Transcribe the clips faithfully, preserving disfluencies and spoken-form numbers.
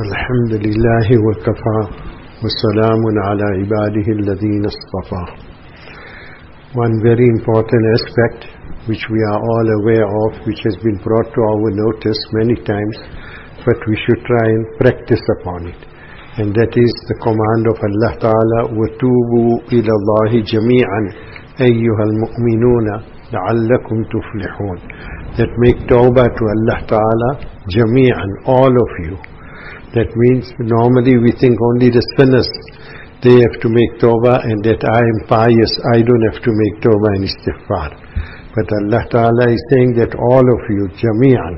الحمد لله وكفى وسلام على عباده الذين اصطفى. One very important aspect which we are all aware of, which has been brought to our notice many times, but we should try and practice upon it. And that is the command of Allah Ta'ala, وَتُوبُوا إِلَى اللَّهِ جَمِيعًا أَيُّهَا الْمُؤْمِنُونَ لَعَلَّكُمْ تُفْلِحُونَ. That make tawbah to Allah Ta'ala, jami'an, all of you. That means normally we think only the sinners, they have to make tawbah, and that I am pious, I don't have to make tawbah and istighfar. But Allah Ta'ala is saying that all of you, jami'an.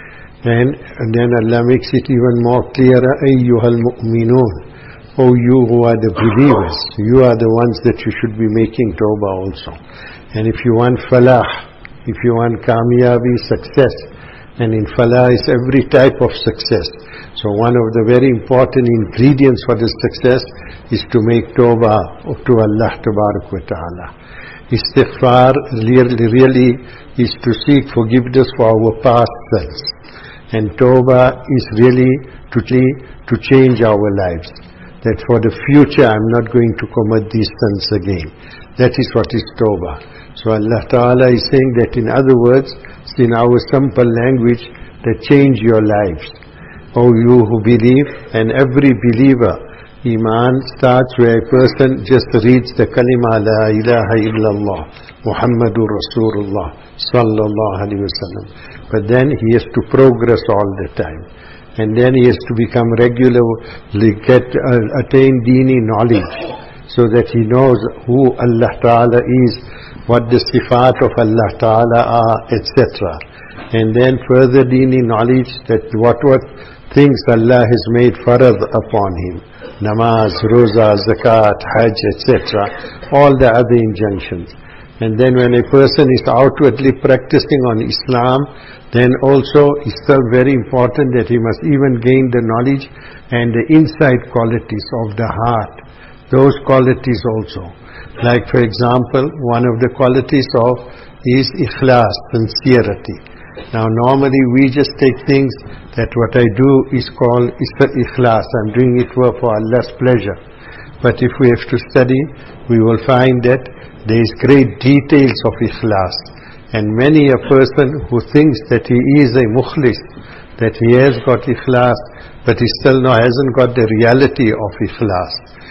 And, and then Allah makes it even more clearer, ayyuhal mu'minun. Oh, you who are the believers, you are the ones that you should be making tawbah also. And if you want falah, if you want kamiyabi, success, and in falah is every type of success. So one of the very important ingredients for this success is to make tawbah to Allah Tabarak wa Ta'ala. Istighfar really, really is to seek forgiveness for our past sins. And tawbah is really to, to change our lives. That for the future I'm not going to commit these sins again. That is what is tawbah. So Allah Ta'ala is saying that, in other words, in our simple language, that change your lives. O you who believe, and every believer, Iman starts where a person just reads the kalima La ilaha illallah Muhammadur Rasulullah Sallallahu Alaihi Wasallam. But then he has to progress all the time. And then he has to become regularly, get, uh, attain dini knowledge, so that he knows who Allah Ta'ala is, what the sifat of Allah Ta'ala are, et cetera. And then further dini knowledge, that what what things Allah has made farad upon him. Namaz, roza, zakat, hajj, et cetera. All the other injunctions. And then when a person is outwardly practicing on Islam, then also it's still very important that he must even gain the knowledge and the inside qualities of the heart. Those qualities also. Like, for example, one of the qualities of is ikhlas, sincerity. Now normally we just take things that what I do is called ikhlas, I'm doing it for Allah's pleasure. But if we have to study, we will find that there is great details of ikhlas. And many a person who thinks that he is a mukhlis, that he has got ikhlas, but he still no, hasn't got the reality of ikhlas.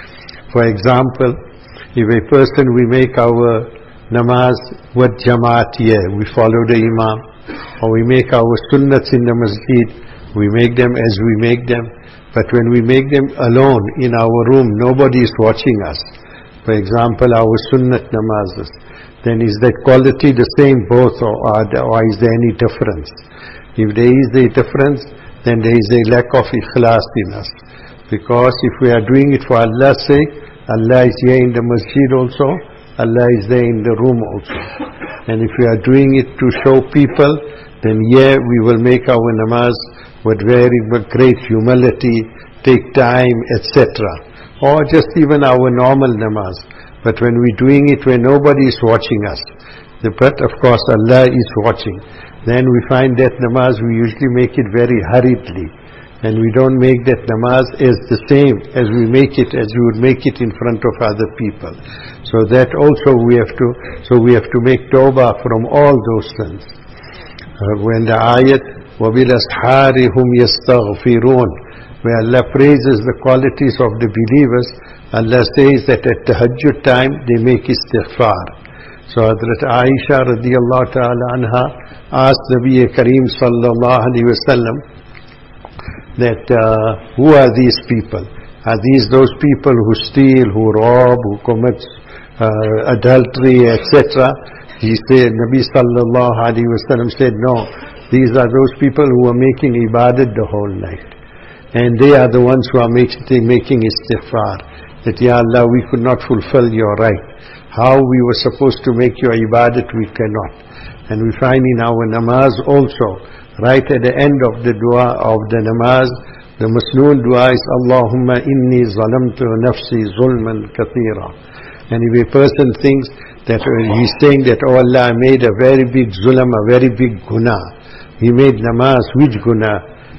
For example, if a person, we make our namaz with jamaat here, we follow the imam, or we make our sunnats in the masjid, we make them as we make them. But when we make them alone in our room, nobody is watching us. For example, our sunnat namazes, then is that quality the same both, or, or is there any difference? If there is a difference, then there is a lack of ikhlas in us. Because if we are doing it for Allah's sake, Allah is here in the masjid also, Allah is there in the room also. And if we are doing it to show people, then here we will make our namaz with very great humility, take time, et cetera. Or just even our normal namaz. But when we're doing it where nobody is watching us, but of course Allah is watching, then we find that namaz, we usually make it very hurriedly. And we don't make that namaz as the same as we make it, as we would make it in front of other people. So that also we have to, so we have to make tawbah from all those sins. Uh, when the ayat, وَبِالْأَسْحَارِ هُمْ يَسْتَغْفِرُونَ, where Allah praises the qualities of the believers, Allah says that at tahajjud time they make istighfar. So Hazrat Aisha radiyallahu ta'ala anha asked Nabi Kareem sallallahu alayhi wa sallam that uh, who are these people? Are these those people who steal, who rob, who commit uh, adultery, et cetera? He said, Nabi sallallahu alayhi wa sallam said, no, these are those people who are making ibadat the whole night. And they are the ones who are making, making istighfar. That, Ya Allah, we could not fulfill your right. How we were supposed to make your ibadat, we cannot. And we find in our namaz also, right at the end of the dua of the namaz, the masnoon dua is, Allahumma inni zalamtu nafsi zulman kathira. And if a person thinks that uh, he's saying that, oh Allah, I made a very big zulam, a very big guna. He made namaz, which guna?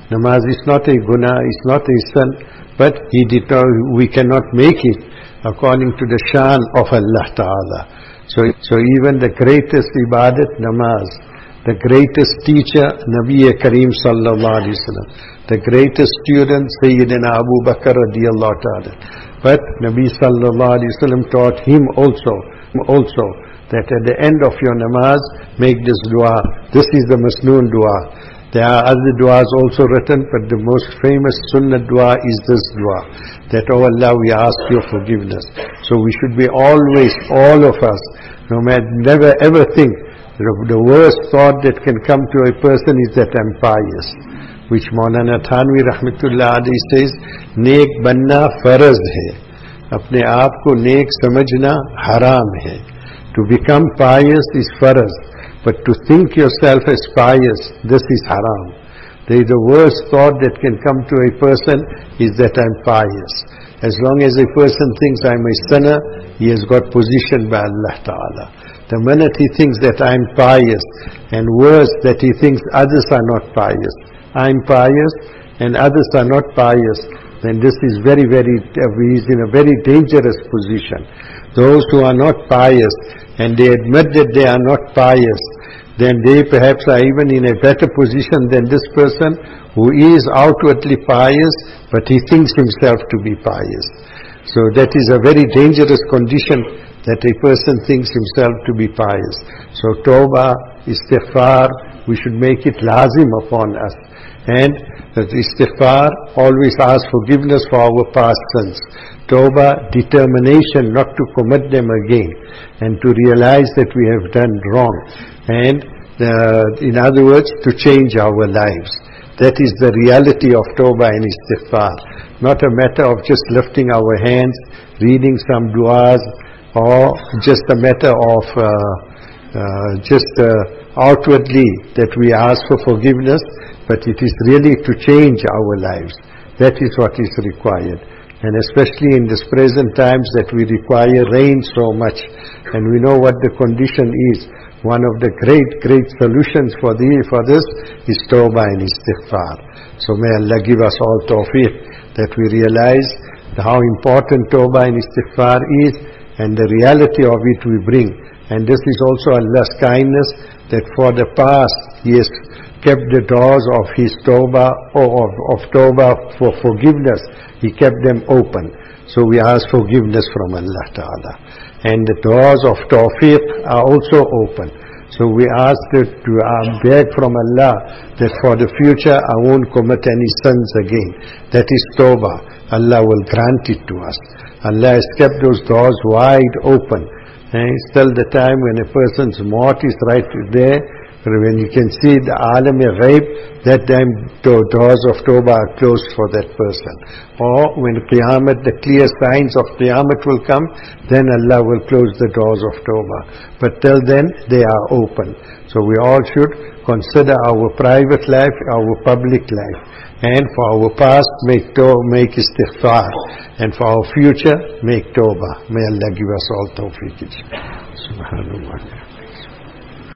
Namaz is not a guna, it's not a sin, but he did not, we cannot make it according to the shan of Allah Ta'ala. So, so even the greatest ibadat, namaz, the greatest teacher, Nabi Kareem Sallallahu Alaihi Wasallam, the greatest student, Sayyidina Abu Bakr Radiyallahu Ta'ala. But Nabi Sallallahu Alaihi Wasallam taught him also, also that at the end of your namaz, make this dua. This is the Masnoon dua. There are other du'as also written, but the most famous sunnah dua is this dua, that, oh Allah, we ask your forgiveness. So we should be always, all of us, no matter, never ever think, the worst thought that can come to a person is that I'm pious, which Maulana Thanvi Rahmatullah Alayhi says, नेक बनना फर्ज है, अपने आप को नेक समझना हराम है. To become pious is farz, but to think yourself as pious, this is haram. The, the worst thought that can come to a person is that I'm pious. As long as a person thinks I'm a sinner, he has got positioned by Allah Ta'ala. The minute he thinks that I'm pious, and worse, that he thinks others are not pious, I'm pious and others are not pious, then this is very, very, uh, he is in a very dangerous position. Those who are not pious, and they admit that they are not pious, then they perhaps are even in a better position than this person who is outwardly pious, but he thinks himself to be pious. So that is a very dangerous condition, that a person thinks himself to be pious. So tawbah, istighfar, we should make it lazim upon us. And that istighfar, always ask forgiveness for our past sins. Tawbah, determination not to commit them again, and to realize that we have done wrong. And uh, in other words, to change our lives. That is the reality of Tawbah and istighfar. Not a matter of just lifting our hands, reading some du'as, or just a matter of uh, uh, just uh, outwardly that we ask for forgiveness, but it is really to change our lives. That is what is required. And especially in this present times that we require rain so much, and we know what the condition is. One of the great, great solutions for the for this is tawbah and istighfar. So may Allah give us all tawfiq, that we realize how important tawbah and istighfar is, and the reality of it we bring. And this is also Allah's kindness, that for the past He has kept the doors of His tawbah, or of, of tawbah for forgiveness, He kept them open. So we ask forgiveness from Allah Ta'ala. And the doors of tawfiq are also open. So we ask that to uh, beg from Allah that for the future I won't commit any sins again. That is tawbah. Allah will grant it to us. Allah has kept those doors wide open. And till the time when a person's maut is right there, when you can see the alam ghaib, that time the doors of tawbah are closed for that person. Or when Qiyamah, the clear signs of Qiyamah will come, then Allah will close the doors of tawbah. But till then, they are open. So we all should consider our private life, our public life. And for our past, make tawbah, make istighfar. And for our future, make tawbah. May Allah give us all tawfiq. Subhanallah.